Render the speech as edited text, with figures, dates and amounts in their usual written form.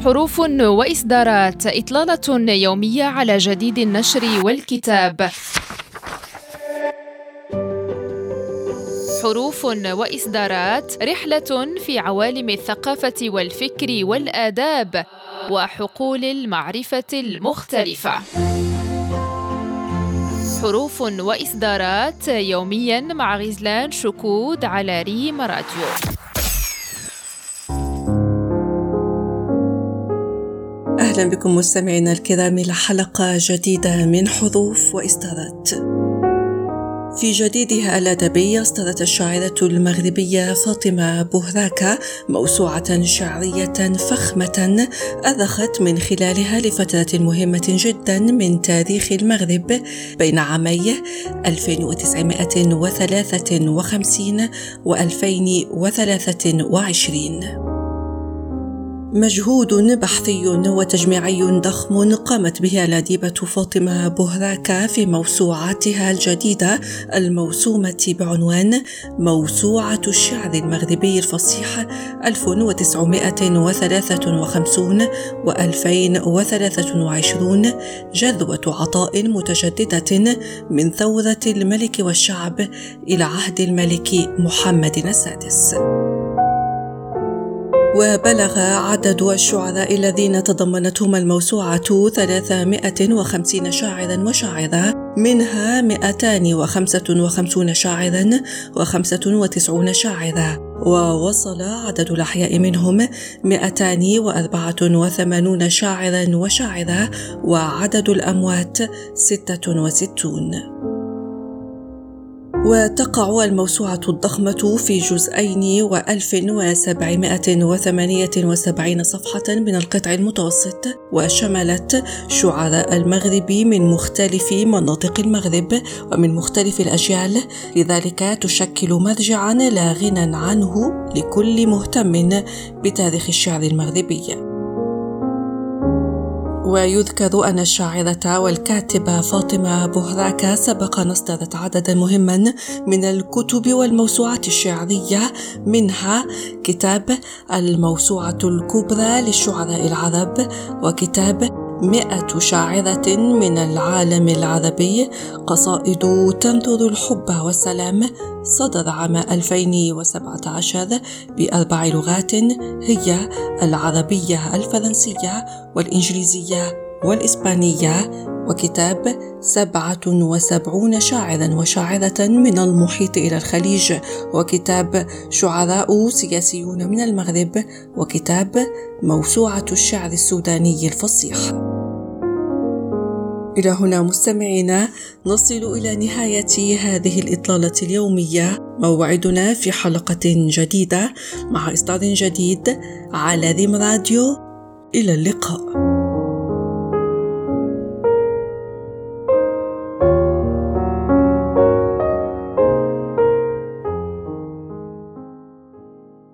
حروف وإصدارات، إطلالة يومية على جديد النشر والكتاب. حروف وإصدارات، رحلة في عوالم الثقافة والفكر والآداب وحقول المعرفة المختلفة. حروف وإصدارات يومياً مع غزلان شكود على ريم راديو. أهلا بكم مستمعينا الكرام إلى حلقة جديدة من حروف وإصدارات. في جديدها الأدبي أصدرت الشاعرة المغربية فاطمة بوهراكا موسوعة شعرية فخمة أرخت من خلالها لفترة مهمة جدا من تاريخ المغرب بين عامي 1953 و2023. مجهود بحثي وتجميعي ضخم قامت به الأديبة فاطمة بوهراكا في موسوعتها الجديدة الموسومة بعنوان موسوعة الشعر المغربي الفصيح 1953 و2023، جذوة عطاء متجددة من ثورة الملك والشعب إلى عهد الملك محمد السادس. وبلغ عدد الشعراء الذين تضمنتهم الموسوعة 350 شاعراً وشاعرة، منها 255 شاعراً و95 شاعرة، ووصل عدد الأحياء منهم 284 شاعراً وشاعرة، وعدد الأموات 66. وتقع الموسوعة الضخمة في جزئين و1778 صفحة من القطع المتوسط، وشملت شعراء المغرب من مختلف مناطق المغرب ومن مختلف الأجيال، لذلك تشكل مرجعا لا غنى عنه لكل مهتم بتاريخ الشعر المغربي. ويذكر أن الشاعرة والكاتبة فاطمة بوهراكا سبق أن أصدرت عددا مهما من الكتب والموسوعات الشعرية، منها كتاب الموسوعة الكبرى للشعراء العرب، وكتاب 100 شاعرة من العالم العربي، قصائد تنثر الحب والسلام، صدر عام 2017 ب4 لغات هي العربية، الفرنسية والإنجليزية والإسبانية، وكتاب 77 شاعرا وشاعرة من المحيط إلى الخليج، وكتاب شعراء سياسيون من المغرب، وكتاب موسوعة الشعر السوداني الفصيح. إلى هنا مستمعينا نصل إلى نهاية هذه الإطلالة اليومية، موعدنا في حلقة جديدة مع إصدار جديد على ريم راديو. إلى اللقاء.